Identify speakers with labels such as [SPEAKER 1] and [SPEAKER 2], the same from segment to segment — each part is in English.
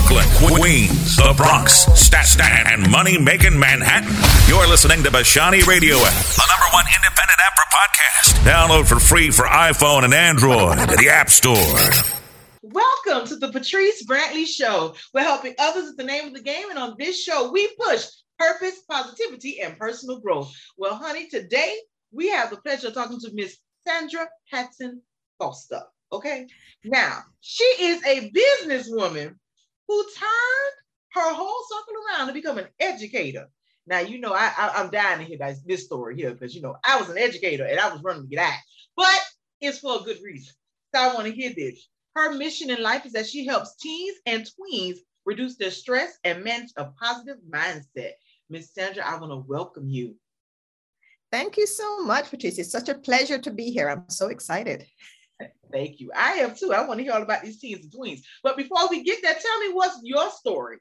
[SPEAKER 1] Brooklyn, Queens, the Bronx, Staten, and money-making Manhattan. You're listening to Bashani Radio app, the #1 independent app for podcasts. Download for free for iPhone and Android at the App Store.
[SPEAKER 2] Welcome to the Patrice Brantley Show. We're helping others is the name of the game, and on this show, we push purpose, positivity, and personal growth. Well, honey, today we have the pleasure of talking to Miss Sandra Hatton Foster. Okay, now she is a businesswoman who turned her whole circle around to become an educator. Now, you know, I'm dying to hear this story here because, you know, I was an educator and I was running to get out, but it's for a good reason. So I want to hear this. Her mission in life is that she helps teens and tweens reduce their stress and manage a positive mindset. Miss Sandra, I want to welcome you.
[SPEAKER 3] Thank you so much, Patricia. It's such a pleasure to be here. I'm so excited.
[SPEAKER 2] Thank you. I am too. I want to hear all about these teens and tweens. But before we get there, tell me, what's your story?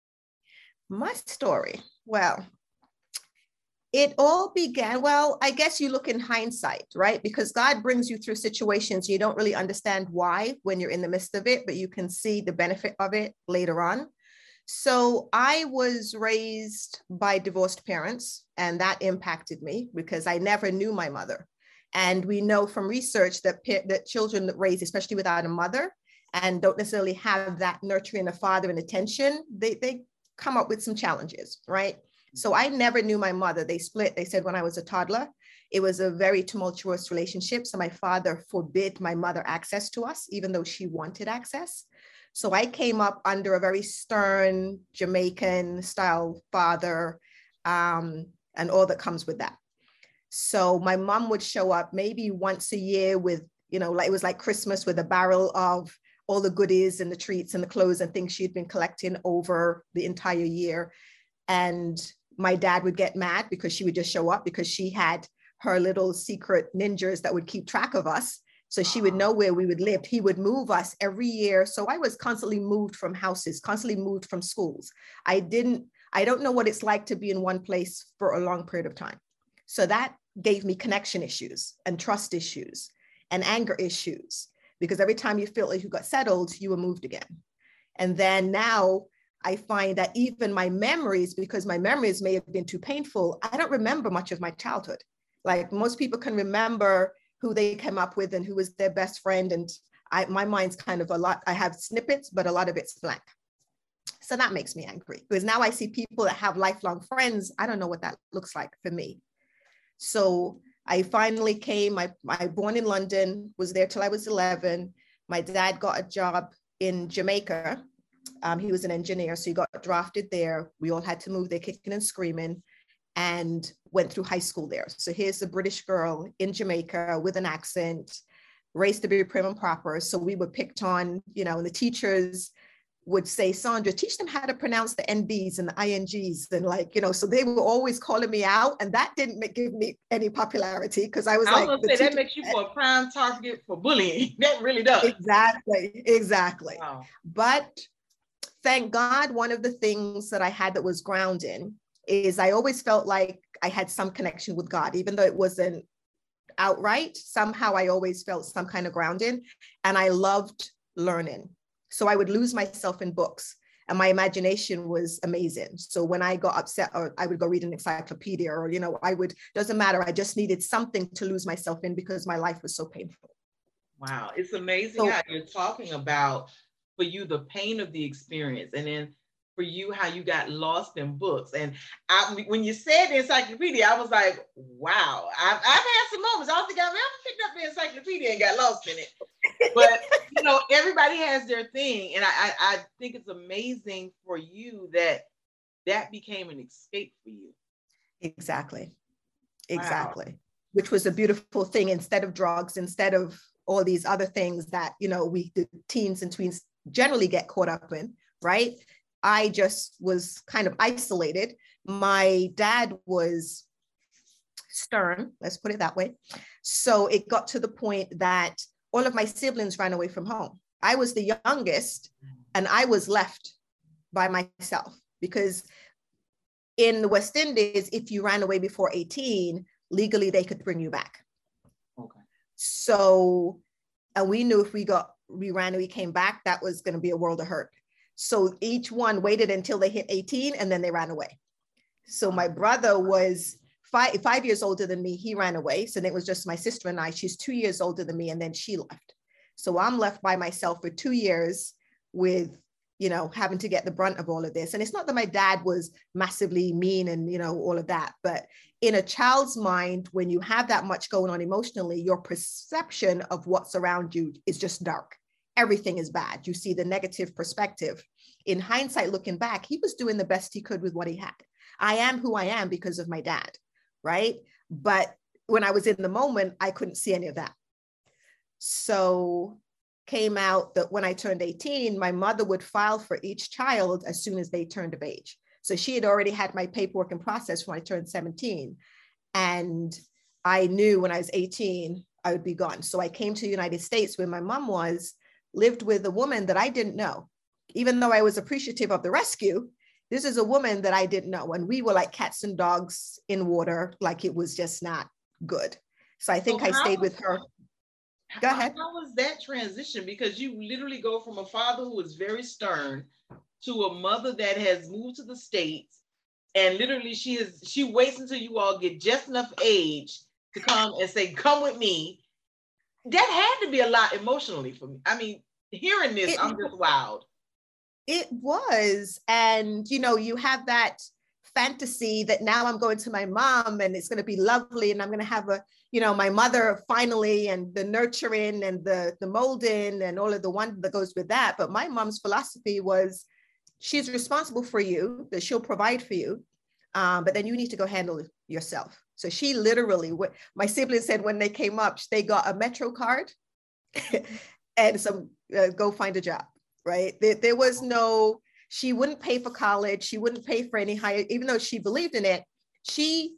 [SPEAKER 3] My story? Well, it all began, well, I guess you look in hindsight, right? Because God brings you through situations you don't really understand why when you're in the midst of it, but you can see the benefit of it later on. So I was raised by divorced parents, and that impacted me because I never knew my mother. And we know from research that children raised, especially without a mother, and don't necessarily have that nurturing a father and attention, they come up with some challenges, right? So I never knew my mother. They split, they said, when I was a toddler. It was a very tumultuous relationship. So my father forbid my mother access to us, even though she wanted access. So I came up under a very stern Jamaican style father, and all that comes with that. So my mom would show up maybe once a year with, you know, like it was like Christmas with a barrel of all the goodies and the treats and the clothes and things she'd been collecting over the entire year. And my dad would get mad because she would just show up because she had her little secret ninjas that would keep track of us. So she would know where we would live. He would move us every year. So I was constantly moved from houses, constantly moved from schools. I don't know what it's like to be in one place for a long period of time. So that gave me connection issues and trust issues and anger issues, because every time you felt like you got settled, you were moved again. And then now I find that even my memories, because my memories may have been too painful, I don't remember much of my childhood. Like most people can remember who they came up with and who was their best friend. And my mind's kind of a lot, I have snippets, but a lot of it's blank. So that makes me angry because now I see people that have lifelong friends. I don't know what that looks like for me. So I finally came, I born in London, was there till I was 11. My dad got a job in Jamaica. He was an engineer, so he got drafted there. We all had to move there kicking and screaming, and went through high school there. So here's a British girl in Jamaica with an accent, raised to be prim and proper. So we were picked on, you know, and the teachers would say, Sandra, teach them how to pronounce the NBs and the INGs. And like, you know, so they were always calling me out, and that didn't give me any popularity because I was like,
[SPEAKER 2] gonna say that makes you for a prime target for bullying. That really does.
[SPEAKER 3] Exactly.
[SPEAKER 2] Wow.
[SPEAKER 3] But thank God, one of the things that I had that was grounding is I always felt like I had some connection with God, even though it wasn't outright. Somehow I always felt some kind of grounding, and I loved learning. So I would lose myself in books, and my imagination was amazing. So when I got upset, or I would go read an encyclopedia, or, you know, doesn't matter. I just needed something to lose myself in because my life was so painful.
[SPEAKER 2] Wow. It's amazing how you're talking about, for you, the pain of the experience, and then for you, how you got lost in books. And when you said the encyclopedia, I was like, wow, I've had some moments. I don't think I've ever picked up the encyclopedia and got lost in it. But, you know, everybody has their thing. And I think it's amazing for you that became an escape for you.
[SPEAKER 3] Exactly.
[SPEAKER 2] Wow.
[SPEAKER 3] Which was a beautiful thing. Instead of drugs, instead of all these other things that, you know, the teens and tweens generally get caught up in, right? I just was kind of isolated. My dad was stern, let's put it that way. So it got to the point that all of my siblings ran away from home. I was the youngest, and I was left by myself because in the West Indies, if you ran away before 18, legally they could bring you back.
[SPEAKER 2] Okay.
[SPEAKER 3] So, and we knew if we ran and we came back, that was going to be a world of hurt. So each one waited until they hit 18 and then they ran away. So my brother was 5 years older than me. He ran away. So then it was just my sister and I. She's 2 years older than me. And then she left. So I'm left by myself for 2 years with, you know, having to get the brunt of all of this. And it's not that my dad was massively mean and, you know, all of that, but in a child's mind, when you have that much going on emotionally, your perception of what's around you is just dark. Everything is bad. You see the negative perspective. In hindsight, looking back, he was doing the best he could with what he had. I am who I am because of my dad, right? But when I was in the moment, I couldn't see any of that. So came out that when I turned 18, my mother would file for each child as soon as they turned of age. So she had already had my paperwork in process when I turned 17. And I knew when I was 18, I would be gone. So I came to the United States where my mom was, lived with a woman that I didn't know. Even though I was appreciative of the rescue, this is a woman that I didn't know. And we were like cats and dogs in water, like it was just not good. So I think I stayed with her. Go ahead.
[SPEAKER 2] How was that transition? Because you literally go from a father who was very stern to a mother that has moved to the States, and literally she waits until you all get just enough age to come and say, come with me. That had to be a lot emotionally for me. I mean, hearing this, I'm just wowed.
[SPEAKER 3] It was. And, you know, you have that fantasy that now I'm going to my mom and it's going to be lovely. And I'm going to have my mother finally, and the nurturing and the molding and all of the wonder that goes with that. But my mom's philosophy was she's responsible for you, that she'll provide for you. But then you need to go handle it yourself. So she literally, my siblings said when they came up, they got a Metro card and some go find a job, right? There was no, she wouldn't pay for college. She wouldn't pay for any higher, even though she believed in it. She,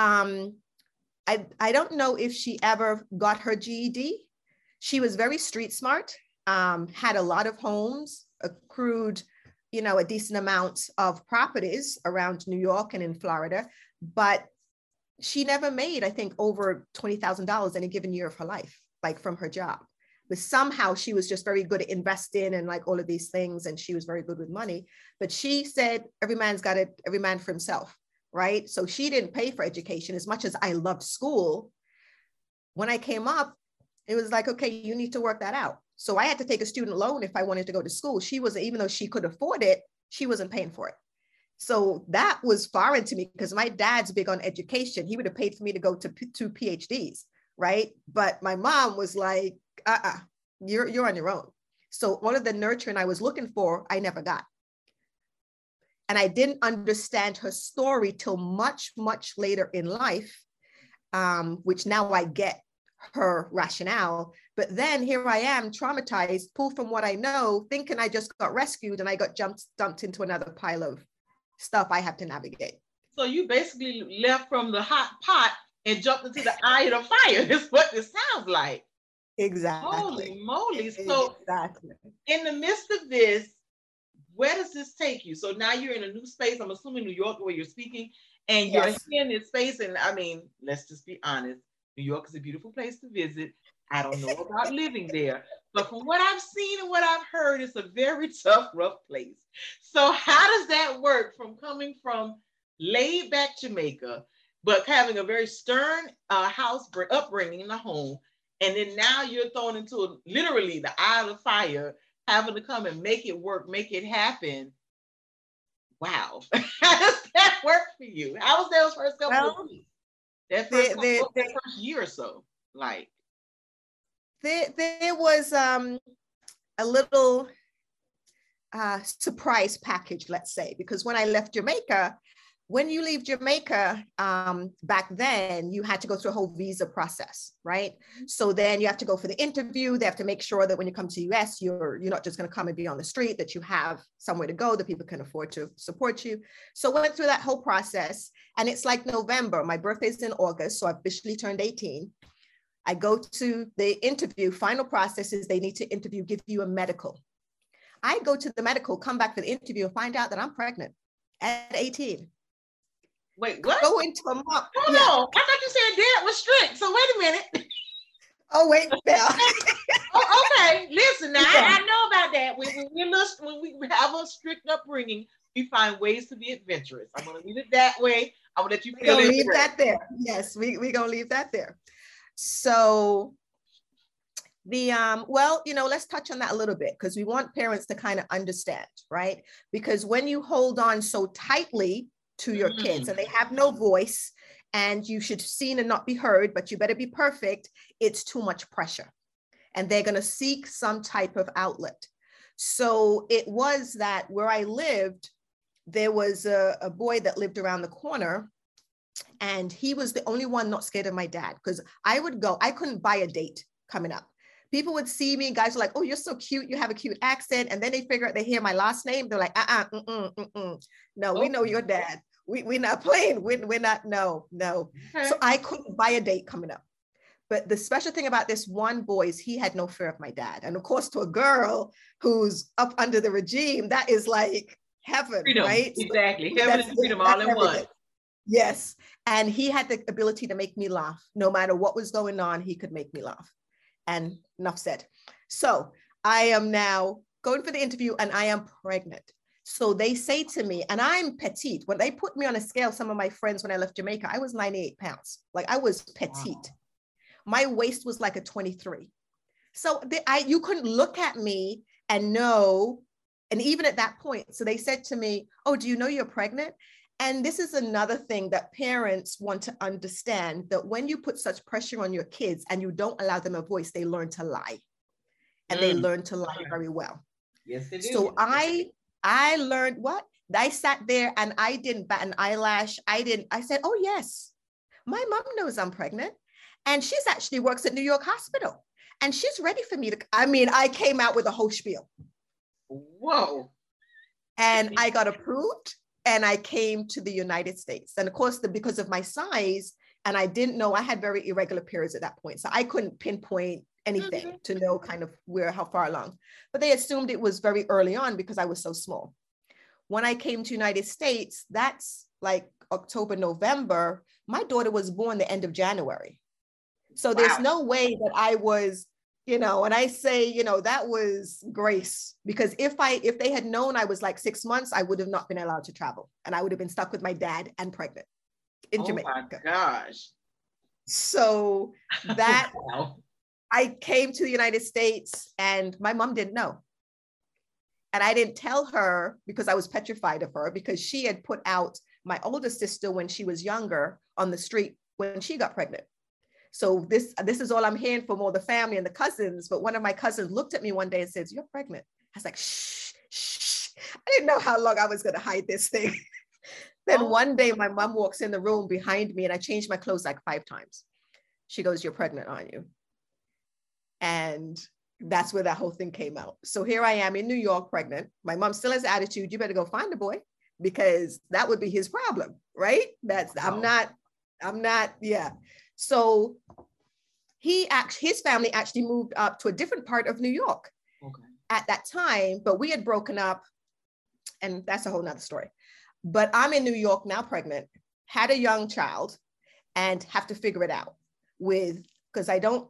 [SPEAKER 3] I don't know if she ever got her GED. She was very street smart, had a lot of homes, accrued, a decent amount of properties around New York and in Florida, but she never made, I think, over $20,000 any given year of her life, like from her job. But somehow she was just very good at investing and like all of these things. And she was very good with money. But she said, every man for himself, right? So she didn't pay for education. As much as I loved school, when I came up, it was like, okay, you need to work that out. So I had to take a student loan if I wanted to go to school. She wasn't, even though she could afford it, she wasn't paying for it. So that was foreign to me because my dad's big on education. He would have paid for me to go to 2 PhDs, right? But my mom was like, you're on your own. So all of the nurturing I was looking for, I never got. And I didn't understand her story till much, much later in life, which now I get her rationale. But then here I am, traumatized, pulled from what I know, thinking I just got rescued and I got dumped into another pile of stuff I have to navigate. So
[SPEAKER 2] you basically left from the hot pot and jumped into the eye of the fire. That's what it sounds like.
[SPEAKER 3] Exactly.
[SPEAKER 2] Holy moly. So exactly. In the midst of this, where does this take you? So now you're in a new space. I'm assuming New York, where you're speaking, and yes, you're in this space. And I mean, let's just be honest. New York is a beautiful place to visit. I don't know about living there, but from what I've seen and what I've heard, it's a very tough, rough place. So how does that work from coming from laid back Jamaica, but having a very stern upbringing in the home, and then now you're thrown into literally the eye of the fire, having to come and make it work, make it happen? Wow. How does that work for you? How was those first couple of weeks? That first year or so, like?
[SPEAKER 3] There was a little surprise package, let's say, because when I left Jamaica, when you leave Jamaica, back then, you had to go through a whole visa process, right? So then you have to go for the interview. They have to make sure that when you come to US, you're not just going to come and be on the street, that you have somewhere to go, that people can afford to support you. So I went through that whole process. And it's like November. My birthday's in August, so I officially turned 18. I go to the interview. Final process is they need to give you a medical. I go to the medical, come back for the interview, and find out that I'm pregnant at 18.
[SPEAKER 2] Wait, what?
[SPEAKER 3] Go into a month.
[SPEAKER 2] Hold on. I thought you said dad was strict. So wait a minute.
[SPEAKER 3] Oh, wait, now.
[SPEAKER 2] Oh, okay. Listen, now I know about that. When we have a strict upbringing, we find ways to be adventurous. I'm gonna leave it that way. I'm gonna let you feel it.
[SPEAKER 3] Leave that there. Yes, we gonna leave that there. So the well, let's touch on that a little bit, because we want parents to kind of understand, right? Because when you hold on so tightly to your kids and they have no voice, and you should seen and not be heard, but you better be perfect, it's too much pressure. And they're going to seek some type of outlet. So it was that where I lived, there was a boy that lived around the corner, and he was the only one not scared of my dad, because I couldn't buy a date coming up. People would see me, guys were like, oh, you're so cute, you have a cute accent. And then they figure out, they hear my last name, they're like, no, we know your dad. We're not playing. We're not, no. Okay. So I couldn't buy a date coming up. But the special thing about this one boy is he had no fear of my dad. And of course, to a girl who's up under the regime, that is like heaven,
[SPEAKER 2] freedom,
[SPEAKER 3] right?
[SPEAKER 2] Exactly. Heaven and freedom all in one.
[SPEAKER 3] Yes. And he had the ability to make me laugh. No matter what was going on, he could make me laugh. And enough said. So I am now going for the interview, and I am pregnant. So they say to me, and I'm petite. When they put me on a scale, some of my friends, when I left Jamaica, I was 98 pounds. Like, I was petite. Wow. My waist was like a 23. So you couldn't look at me and know. And even at that point, so they said to me, oh, do you know you're pregnant? And this is another thing that parents want to understand, that when you put such pressure on your kids and you don't allow them a voice, they learn to lie. And they learn to lie very well.
[SPEAKER 2] Yes, they do.
[SPEAKER 3] So I learned what? I sat there and I didn't bat an eyelash. I said, oh, yes, my mom knows I'm pregnant. And she's actually works at New York Hospital. And she's ready for me to, I came out with a whole spiel.
[SPEAKER 2] Whoa.
[SPEAKER 3] And I got approved and I came to the United States. And of course, because of my size, and I didn't know, I had very irregular periods at that point. So I couldn't pinpoint anything to know kind of how far along. But they assumed it was very early on because I was so small. When I came to United States, that's like October, November, my daughter was born the end of January. So there's no way that I was, and I say, that was grace, because if they had known I was like 6 months, I would have not been allowed to travel, and I would have been stuck with my dad and pregnant in Jamaica.
[SPEAKER 2] Oh my gosh.
[SPEAKER 3] So that I came to the United States and my mom didn't know. And I didn't tell her because I was petrified of her, because she had put out my older sister when she was younger on the street when she got pregnant. So this is all I'm hearing from all the family and the cousins. But one of my cousins looked at me one day and says, you're pregnant. I was like, shh, shh. I didn't know how long I was going to hide this thing. Then one day my mom walks in the room behind me and I changed my clothes like 5 times. She goes, you're pregnant, aren't you? And that's where that whole thing came out. So here I am in New York pregnant. My mom still has attitude. You better go find a boy, because that would be his problem, right? I'm not. So his family actually moved up to a different part of New York at that time, but we had broken up, and that's a whole nother story. But I'm in New York now, pregnant, had a young child, and have to figure it out because I don't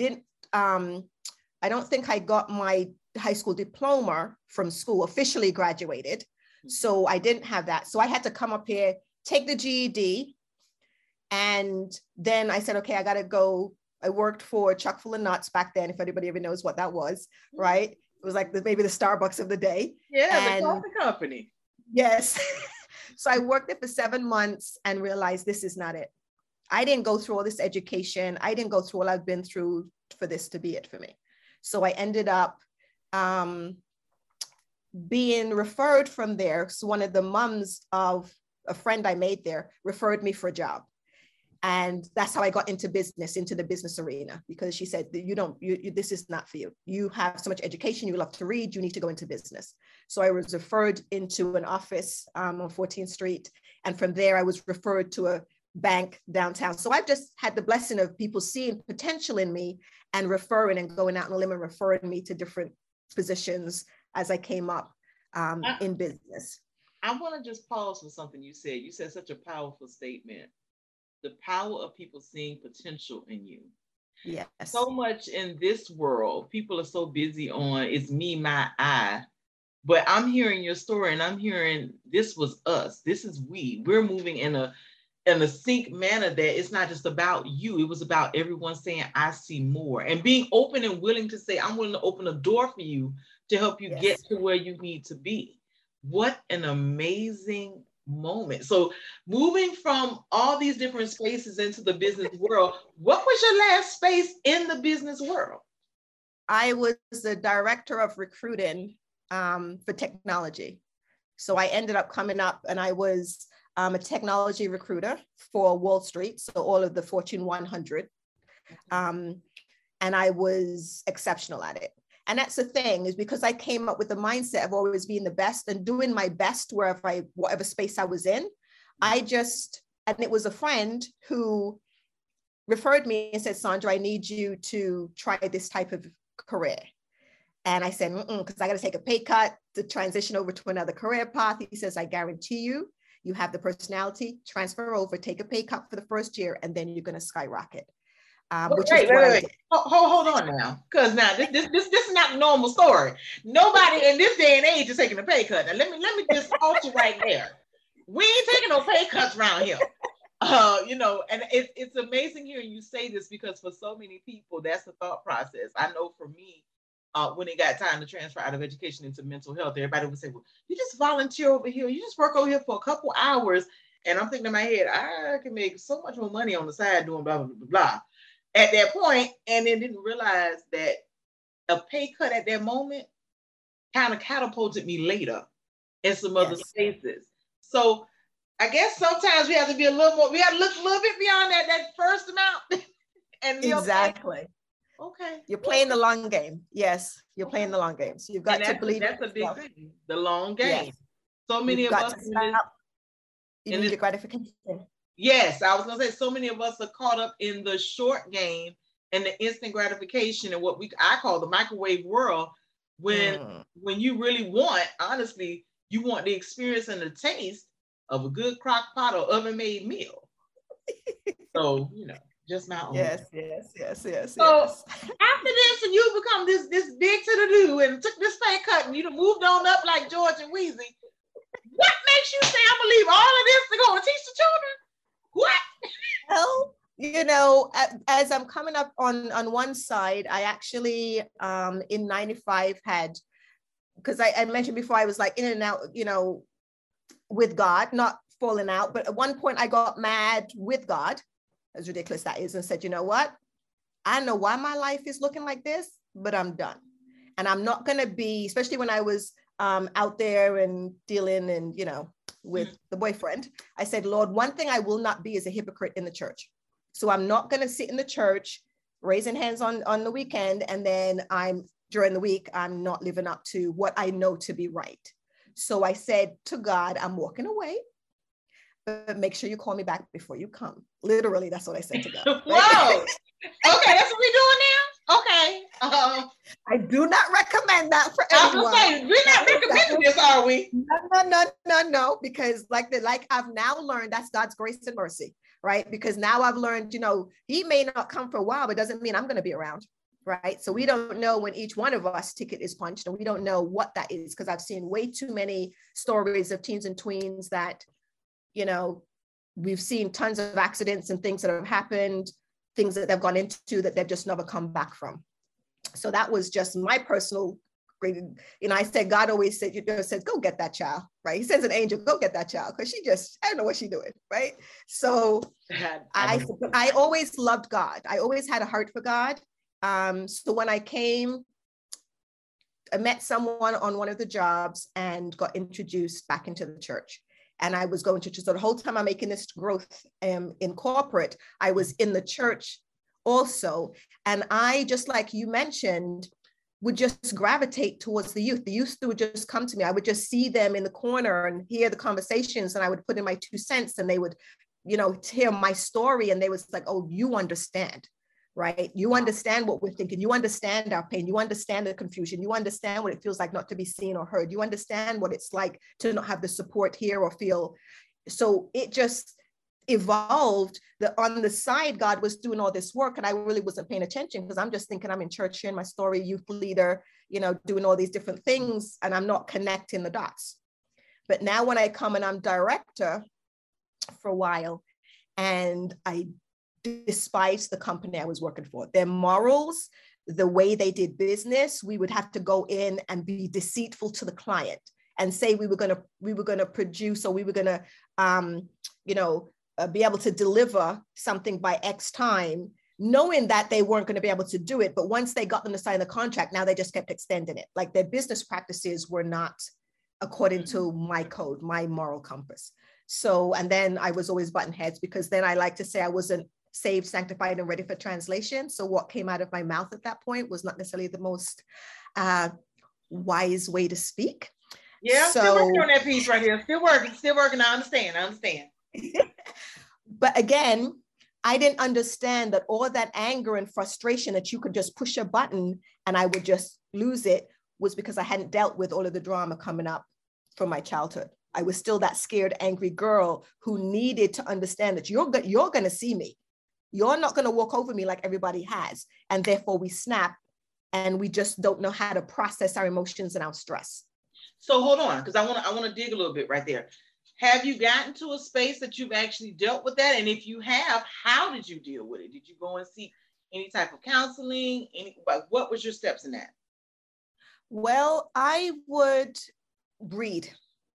[SPEAKER 3] think I got my high school diploma from school, officially graduated. So I didn't have that. So I had to come up here, take the GED. And then I said, okay, I got to go. I worked for Chuck Full and Nuts back then, if anybody ever knows what that was, right? It was like maybe the Starbucks of the day.
[SPEAKER 2] Yeah, the coffee company.
[SPEAKER 3] Yes. So I worked there for 7 months and realized this is not it. I didn't go through all this education. I didn't go through all I've been through for this to be it for me. So I ended up being referred from there. So one of the moms of a friend I made there referred me for a job. And that's how I got into the business arena, because she said, this is not for you. You have so much education, you love to read, you need to go into business. So I was referred into an office on 14th Street. And from there, I was referred to a bank downtown. So I've just had the blessing of people seeing potential in me and referring and going out on a limb and referring me to different positions as I came up in business.
[SPEAKER 2] I want to just pause for something you said. You said such a powerful statement. The power of people seeing potential in you.
[SPEAKER 3] Yes.
[SPEAKER 2] So much in this world, people are so busy on it's me, my, I. But I'm hearing your story and I'm hearing this was us. This is we. We're moving in a sync manner that it's not just about you. It was about everyone saying, I see more, and being open and willing to say, I'm willing to open a door for you to help you get to where you need to be. What an amazing moment. So moving from all these different spaces into the business world, what was your last space in the business world?
[SPEAKER 3] I was the director of recruiting for technology. So I ended up coming up and I was a technology recruiter for Wall Street. So all of the Fortune 100. And I was exceptional at it. And that's the thing, is because I came up with the mindset of always being the best and doing my best whatever space I was in. And it was a friend who referred me and said, Sandra, I need you to try this type of career. And I said, because I got to take a pay cut to transition over to another career path. He says, I guarantee you, you have the personality, transfer over, take a pay cut for the first year, and then you're going to skyrocket.
[SPEAKER 2] Wait. Hold on now. Because now this is not a normal story. Nobody in this day and age is taking a pay cut. Now let me just halt you right there. We ain't taking no pay cuts around here. And it's amazing hearing you say this, because for so many people, that's the thought process. I know for me, when it got time to transfer out of education into mental health, everybody would say, well, you just volunteer over here. You just work over here for a couple hours. And I'm thinking in my head, I can make so much more money on the side doing blah, blah, blah, blah. At that point, and then didn't realize that a pay cut at that moment kind of catapulted me later in some other spaces. So I guess sometimes we have to be we have to look a little bit beyond that first amount. And
[SPEAKER 3] exactly.
[SPEAKER 2] Okay.
[SPEAKER 3] You're playing the long game. Yes, you're playing the long game. So you've got to believe
[SPEAKER 2] that's a big thing. The long game.
[SPEAKER 3] Yes.
[SPEAKER 2] So many of us
[SPEAKER 3] immediate gratification.
[SPEAKER 2] Yes, I was gonna say so many of us are caught up in the short game and the instant gratification and what I call the microwave world, when you really want, honestly, you want the experience and the taste of a good crock pot or oven made meal. So, just my own.
[SPEAKER 3] Yes.
[SPEAKER 2] So after this, and you become this big to the do and took this pay cut and you moved on up like George and Wheezy. What makes you say I'm gonna leave all of this to go and teach the children? What?
[SPEAKER 3] Well, as I'm coming up on one side, I actually in 95 had, because I mentioned before, I was like in and out, with God, not falling out. But at one point I got mad with God, as ridiculous that is, and said, you know what? I know why my life is looking like this, but I'm done. And I'm not going to be, especially when I was out there and dealing and, with the boyfriend, I said, Lord, one thing I will not be is a hypocrite in the church. So I'm not going to sit in the church raising hands on the weekend, and then during the week, I'm not living up to what I know to be right. So I said to God, I'm walking away, but make sure you call me back before you come. Literally, that's what I said to God.
[SPEAKER 2] Whoa. Okay, that's what we're doing now? Okay.
[SPEAKER 3] I do not recommend that for anyone.
[SPEAKER 2] We're not recommending this, are we?
[SPEAKER 3] No, because like I've now learned, that's God's grace and mercy, right? Because now I've learned, he may not come for a while, but doesn't mean I'm going to be around, right? So we don't know when each one of us ticket is punched, and we don't know what that is, because I've seen way too many stories of teens and tweens that, we've seen tons of accidents and things that have happened, things that they've gone into that they've just never come back from. So that was just my personal, I said, God always said, says, go get that child, right? He sends an angel, go get that child, because I don't know what she's doing, right? So I always loved God. I always had a heart for God. So when I met someone on one of the jobs and got introduced back into the church. And I was going to church. So the whole time I'm making this growth in corporate, I was in the church also. And I, just like you mentioned, would just gravitate towards the youth. The youth would just come to me. I would just see them in the corner and hear the conversations, and I would put in my 2 cents, and they would, hear my story. And they was like, oh, you understand, right? You understand what we're thinking. You understand our pain. You understand the confusion. You understand what it feels like not to be seen or heard. You understand what it's like to not have the support here or feel. So it just, evolved, that on the side, God was doing all this work and I really wasn't paying attention because I'm just thinking I'm in church sharing my story, youth leader, you know, doing all these different things, and I'm not connecting the dots. But now when I come and I'm director for a while, and I despise the company I was working for, their morals, the way they did business, we would have to go in and be deceitful to the client and say we were going to produce, or we were going to, be able to deliver something by X time, knowing that they weren't going to be able to do it. But once they got them to sign the contract, now they just kept extending it. Like their business practices were not according to my code, my moral compass. So, and then I was always button heads, because then I like to say I wasn't saved, sanctified, and ready for translation. So what came out of my mouth at that point was not necessarily the most wise way to speak.
[SPEAKER 2] Yeah, so, still working on that piece right here. Still working. I understand.
[SPEAKER 3] But again, I didn't understand that all that anger and frustration that you could just push a button and I would just lose it was because I hadn't dealt with all of the drama coming up from my childhood. I was still that scared, angry girl who needed to understand that you're going to see me. You're not going to walk over me like everybody has. And therefore we snap and we just don't know how to process our emotions and our stress.
[SPEAKER 2] So hold on, because I want to dig a little bit right there. Have you gotten to a space that you've actually dealt with that? And if you have, how did you deal with it? Did you go and seek any type of counseling? What was your steps in that? Well, I would read.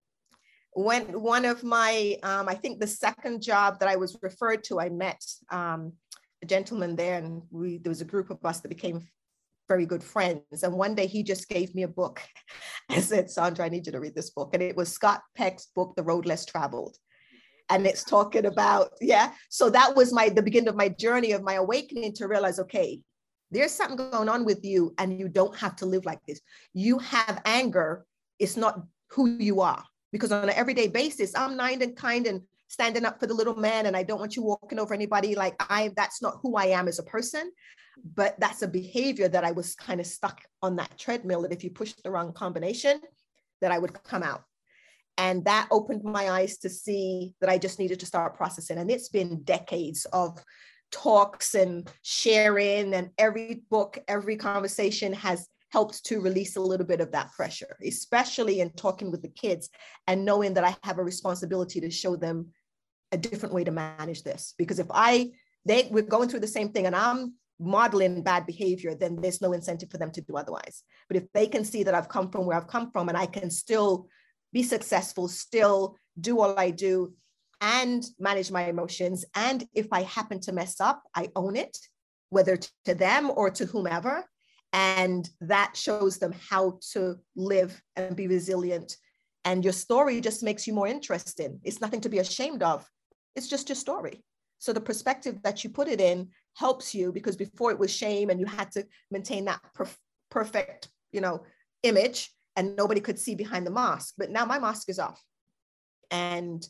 [SPEAKER 3] When one of my, I think the second job that I was referred to, I met a gentleman there, and there was a group of us that became very good friends. And one day he just gave me a book and said, Sandra, I need you to read this book. And it was Scott Peck's book, The Road Less Traveled. And it's talking about, so that was the beginning of my journey, of my awakening, to realize, okay, there's something going on with you and you don't have to live like this. You have anger. It's not who you are. Because on an everyday basis, I'm nice and kind and standing up for the little man, and I don't want you walking over anybody. That's not who I am as a person, but that's a behavior that I was kind of stuck on that treadmill, that if you push the wrong combination, that I would come out. And that opened my eyes to see that I just needed to start processing. And it's been decades of talks and sharing, and every book, every conversation has helped to release a little bit of that pressure, especially in talking with the kids and knowing that I have a responsibility to show them a different way to manage this. Because if we're going through the same thing and I'm modeling bad behavior, then there's no incentive for them to do otherwise. But if they can see that I've come from where I've come from and I can still be successful, still do all I do and manage my emotions, and if I happen to mess up, I own it, whether to them or to whomever. And that shows them how to live and be resilient. And your story just makes you more interesting. It's nothing to be ashamed of. It's just your story. So the perspective that you put it in helps you, because before it was shame and you had to maintain that perfect, image, and nobody could see behind the mask. But now my mask is off, and,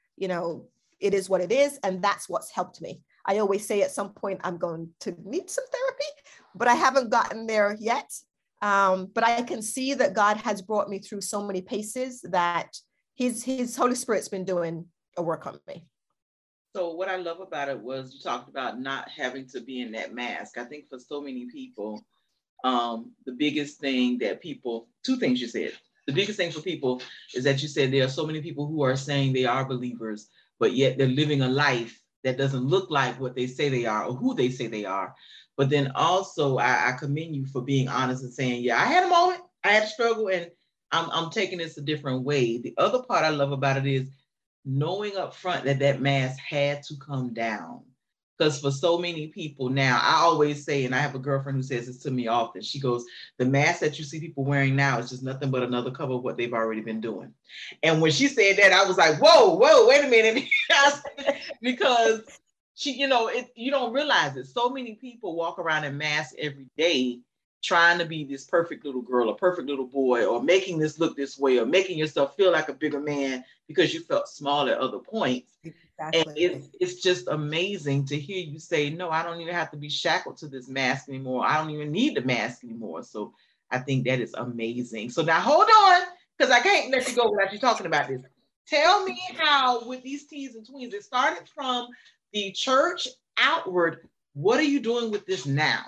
[SPEAKER 3] it is what it is. And that's what's helped me. I always say at some point I'm going to need some therapy, but I haven't gotten there yet. But I can see that God has brought me through so many paces that his Holy Spirit's been doing a work on me.
[SPEAKER 2] So what I love about it was you talked about not having to be in that mask. I think for so many people, the biggest thing that two things you said. The biggest thing for people is that you said there are so many people who are saying they are believers, but yet they're living a life that doesn't look like what they say they are or who they say they are. But then also I commend you for being honest and saying, yeah, I had a moment, I had a struggle, and I'm taking this a different way. The other part I love about it is knowing up front that mask had to come down. Because for so many people now, I always say, and I have a girlfriend who says this to me often, she goes, the mask that you see people wearing now is just nothing but another cover of what they've already been doing. And when she said that, I was like, whoa, wait a minute. Because you don't realize it. So many people walk around in masks every day, trying to be this perfect little girl or perfect little boy, or making this look this way, or making yourself feel like a bigger man because you felt small at other points. Exactly. And it's just amazing to hear you say, no, I don't even have to be shackled to this mask anymore. I don't even need the mask anymore. So I think that is amazing. So now hold on, because I can't let you go without you talking about this. Tell me how, with these teens and tweens, it started from the church outward. What are you doing with this now?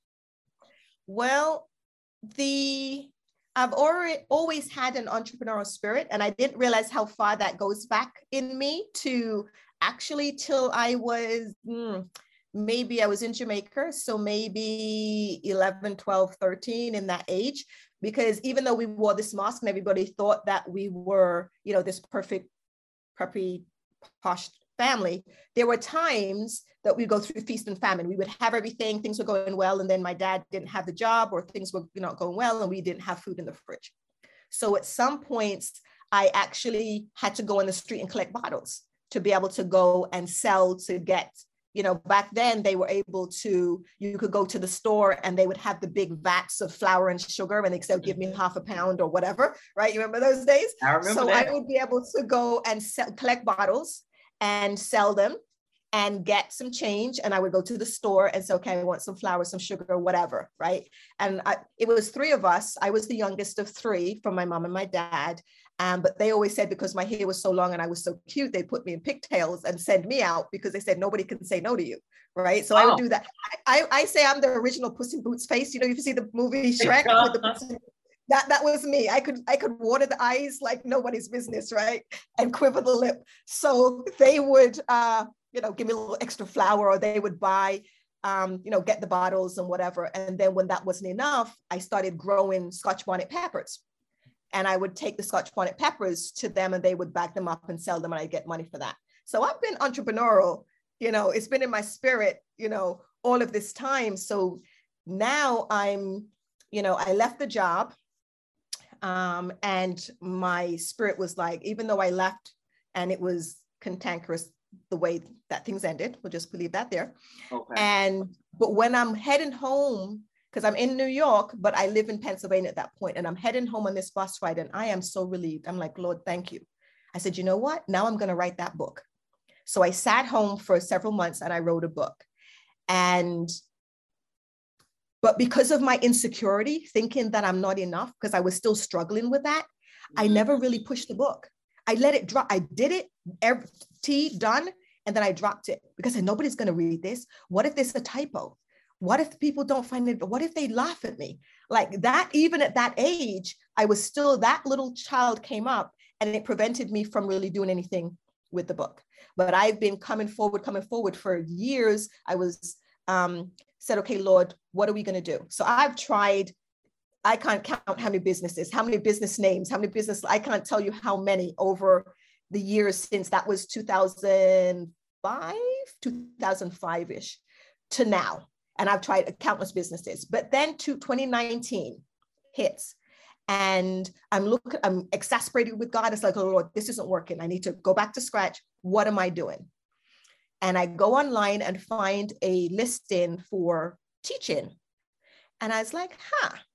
[SPEAKER 3] Well, I've always had an entrepreneurial spirit, and I didn't realize how far that goes back in me to actually till I was, maybe I was in Jamaica. So maybe 11, 12, 13 in that age, because even though we wore this mask and everybody thought that we were, this perfect, preppy, posh family, there were times that we go through feast and famine. We would have everything, things were going well, and then my dad didn't have the job, or things were not going well, and we didn't have food in the fridge. So at some points, I actually had to go on the street and collect bottles to be able to go and sell, to get, back then they were able to, you could go to the store and they would have the big vats of flour and sugar, and they said, give me half a pound or whatever, right? You remember those days?
[SPEAKER 2] I remember
[SPEAKER 3] so
[SPEAKER 2] that.
[SPEAKER 3] I would be able to go and collect bottles and sell them and get some change. And I would go to the store and say, okay, I want some flour, some sugar, whatever, right? And it was three of us. I was the youngest of three from my mom and my dad. But they always said, because my hair was so long and I was so cute, they put me in pigtails and send me out, because they said, nobody can say no to you, right? So I would do that. I say I'm the original Puss in Boots face. You see the movie Shrek with the that was me. I could water the eyes like nobody's business, right? And quiver the lip. So they would, give me a little extra flour, or they would buy, get the bottles and whatever. And then when that wasn't enough, I started growing Scotch bonnet peppers. And I would take the Scotch bonnet peppers to them, and they would bag them up and sell them, and I get money for that. So I've been entrepreneurial, it's been in my spirit, all of this time. So now I'm, I left the job. And my spirit was like, even though I left and it was cantankerous the way that things ended, we'll just leave that there.
[SPEAKER 2] Okay.
[SPEAKER 3] But when I'm heading home, because I'm in New York, but I live in Pennsylvania at that point, and I'm heading home on this bus ride, and I am so relieved. I'm like, Lord, thank you. I said, you know what? Now I'm going to write that book. So I sat home for several months and I wrote a book. But because of my insecurity, thinking that I'm not enough, because I was still struggling with that, I never really pushed the book. I let it drop. I did it, done, and then I dropped it, because I said, nobody's going to read this. What if there's a typo? What if people don't find it? What if they laugh at me? Like that, even at that age, I was still, that little child came up, and it prevented me from really doing anything with the book. But I've been coming forward for years. I was, said, okay, Lord, what are we going to do? So I've tried, I can't count how many businesses, how many business names, I can't tell you how many over the years since that was 2005-ish to now. And I've tried countless businesses, but then 2019 hits, and I'm exasperated with God. It's like, oh Lord, this isn't working. I need to go back to scratch. What am I doing? And I go online and find a listing for teaching. And I was like,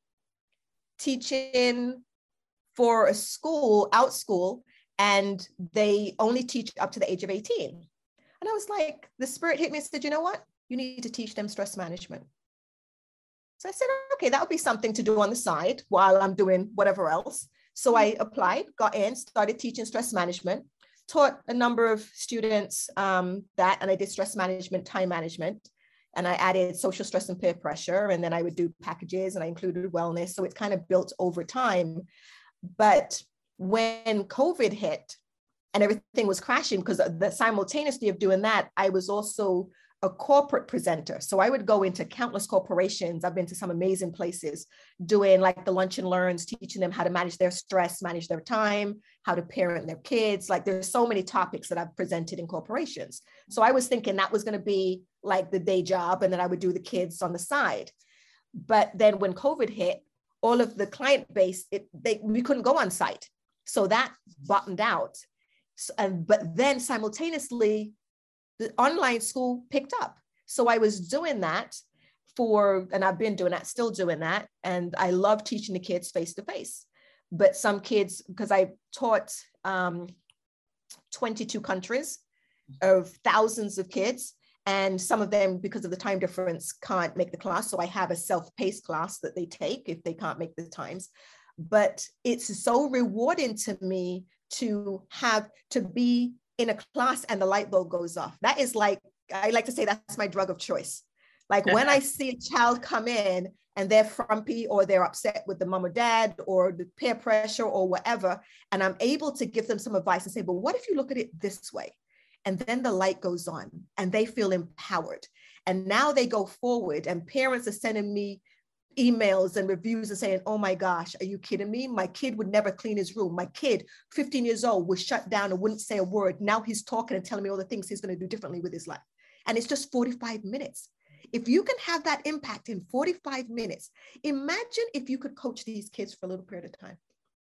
[SPEAKER 3] teaching for a school, out school, and they only teach up to the age of 18. And I was like, the Spirit hit me and said, you know what? You need to teach them stress management. So I said, okay, that would be something to do on the side while I'm doing whatever else. So I applied, got in, started teaching stress management, taught a number of students that, and I did stress management, time management, and I added social stress and peer pressure, and then I would do packages, and I included wellness. So it's kind of built over time. But when COVID hit and everything was crashing, because the simultaneously of doing that, I was also a corporate presenter. So I would go into countless corporations. I've been to some amazing places doing like the lunch and learns, teaching them how to manage their stress, manage their time, how to parent their kids. Like there's so many topics that I've presented in corporations. So I was thinking that was going to be like the day job, and then I would do the kids on the side. But then when COVID hit, all of the client base, we couldn't go on site. So that bottomed out. But then simultaneously, the online school picked up. So I was doing that and I've been doing that, still doing that. And I love teaching the kids face-to-face. But some kids, because I taught 22 countries of thousands of kids, and some of them, because of the time difference, can't make the class. So I have a self-paced class that they take if they can't make the times. But it's so rewarding to me to be in a class and the light bulb goes off. That is like, I like to say that's my drug of choice. Like when I see a child come in and they're frumpy or they're upset with the mom or dad or the peer pressure or whatever, and I'm able to give them some advice and say, but what if you look at it this way? And then the light goes on and they feel empowered. And now they go forward, and parents are sending me emails and reviews and saying, oh my gosh, are you kidding me? My kid would never clean his room. My kid, 15 years old, was shut down and wouldn't say a word. Now he's talking and telling me all the things he's going to do differently with his life. And it's just 45 minutes. If you can have that impact in 45 minutes, imagine if you could coach these kids for a little period of time.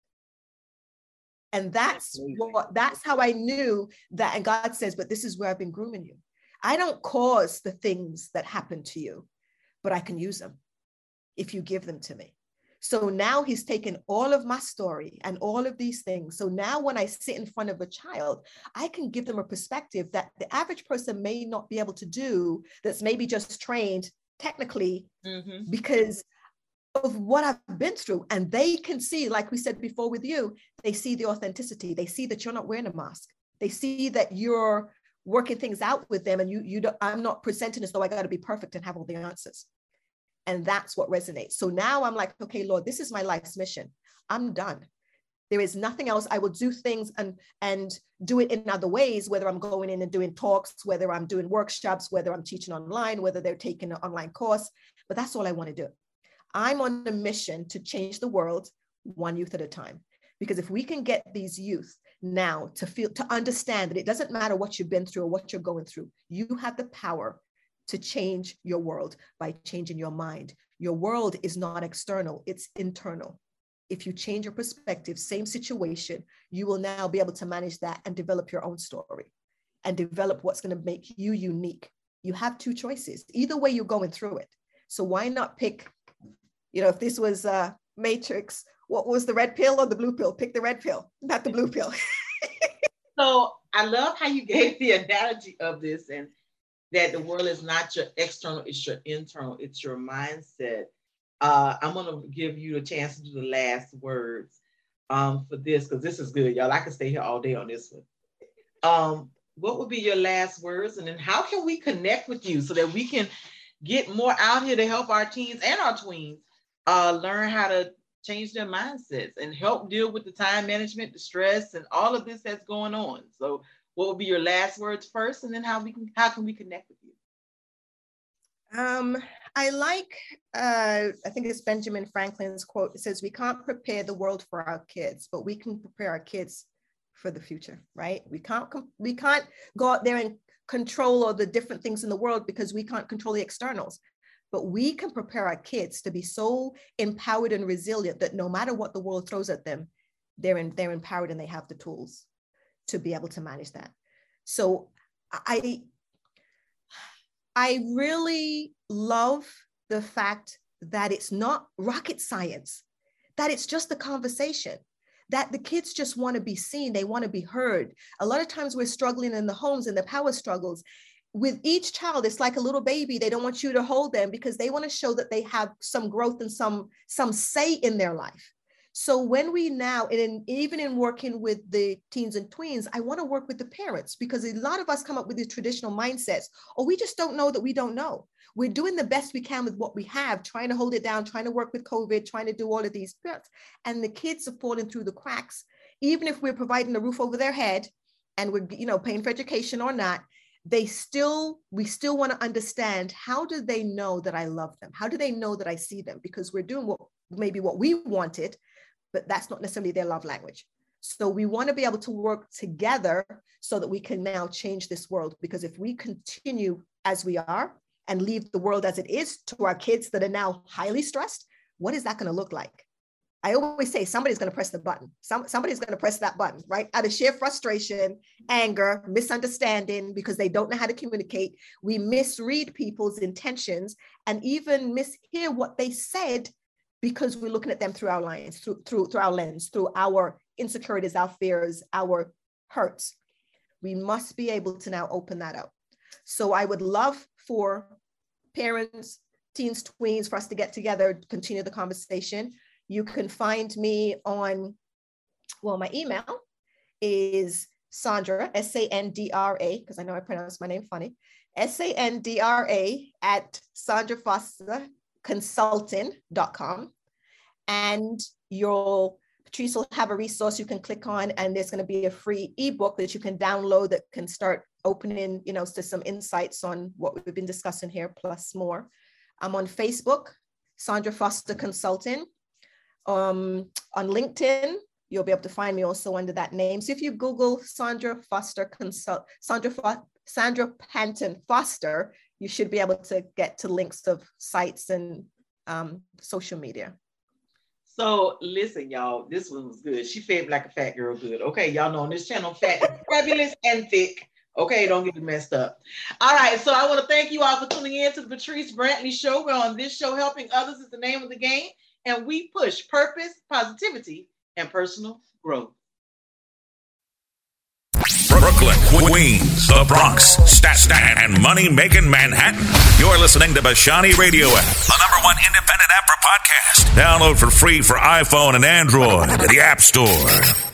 [SPEAKER 3] And that's how I knew that. And God says, but this is where I've been grooming you. I don't cause the things that happen to you, but I can use them if you give them to me. So now he's taken all of my story and all of these things. So now when I sit in front of a child, I can give them a perspective that the average person may not be able to do, that's maybe just trained technically because of what I've been through. And they can see, like we said before with you, they see the authenticity. They see that you're not wearing a mask. They see that you're working things out with them, and you don't, I'm not presenting as though I got to be perfect and have all the answers. And that's what resonates. So now I'm like, okay, Lord, this is my life's mission. I'm done. There is nothing else. I will do things and do it in other ways, whether I'm going in and doing talks, whether I'm doing workshops, whether I'm teaching online, whether they're taking an online course, but that's all I want to do. I'm on a mission to change the world one youth at a time. Because if we can get these youth now to understand that it doesn't matter what you've been through or what you're going through, you have the power to change your world by changing your mind. Your world is not external, it's internal. If you change your perspective, same situation, you will now be able to manage that and develop your own story and develop what's going to make you unique. You have two choices. Either way, you're going through it. So why not pick, if this was Matrix, what was the red pill or the blue pill? Pick the red pill, not the blue pill.
[SPEAKER 2] So I love how you gave the analogy of this, and that the world is not your external, it's your internal, it's your mindset. I'm going to give you a chance to do the last words for this, because this is good, y'all. I can stay here all day on this one. What would be your last words? And then how can we connect with you so that we can get more out here to help our teens and our tweens learn how to change their mindsets and help deal with the time management, the stress, and all of this that's going on? So what would be your last words first, and then how can we connect with you?
[SPEAKER 3] I like, I think it's Benjamin Franklin's quote. It says, we can't prepare the world for our kids, but we can prepare our kids for the future, right? We can't go out there and control all the different things in the world because we can't control the externals, but we can prepare our kids to be so empowered and resilient that no matter what the world throws at them, they're empowered and they have the tools to be able to manage that. So I really love the fact that it's not rocket science, that it's just a conversation, that the kids just want to be seen, they want to be heard. A lot of times we're struggling in the homes and the power struggles. With each child, it's like a little baby. They don't want you to hold them because they want to show that they have some growth and some say in their life. So when we now, and even in working with the teens and tweens, I want to work with the parents, because a lot of us come up with these traditional mindsets, or we just don't know that we don't know. We're doing the best we can with what we have, trying to hold it down, trying to work with COVID, trying to do all of these bits. And the kids are falling through the cracks. Even if we're providing a roof over their head and we're, paying for education or not, we still want to understand, how do they know that I love them? How do they know that I see them? Because we're doing what we wanted, but that's not necessarily their love language. So we want to be able to work together so that we can now change this world. Because if we continue as we are and leave the world as it is to our kids that are now highly stressed, what is that going to look like? I always say somebody's going to press the button. Somebody's going to press that button, right? Out of sheer frustration, anger, misunderstanding, because they don't know how to communicate. We misread people's intentions and even mishear what they said, because we're looking at them through our lens, through our lens, through our insecurities, our fears, our hurts. We must be able to now open that up. So I would love for parents, teens, tweens, for us to get together, continue the conversation. You can find me on, my email is Sandra, Sandra, because I know I pronounced my name funny, Sandra at sandrafosterconsulting.com. And Patrice will have a resource you can click on, and there's going to be a free ebook that you can download that can start opening, to some insights on what we've been discussing here, plus more. I'm on Facebook, Sandra Foster Consulting. On LinkedIn, you'll be able to find me also under that name. So if you Google Sandra Panton Foster, you should be able to get to links of sites and social media.
[SPEAKER 2] So listen, y'all, this one was good. She fed like a fat girl good. Okay, y'all know on this channel, fat is fabulous and thick. Okay, don't get it messed up. All right, so I want to thank you all for tuning in to the Patrice Brantley Show. We're on this show, helping others is the name of the game, and we push purpose, positivity, and personal growth.
[SPEAKER 1] Brooklyn, Queens, the Bronx, Staten, and money-making Manhattan. You're listening to Bashani Radio App, the #1 independent app for podcasts. Download for free for iPhone and Android at the App Store.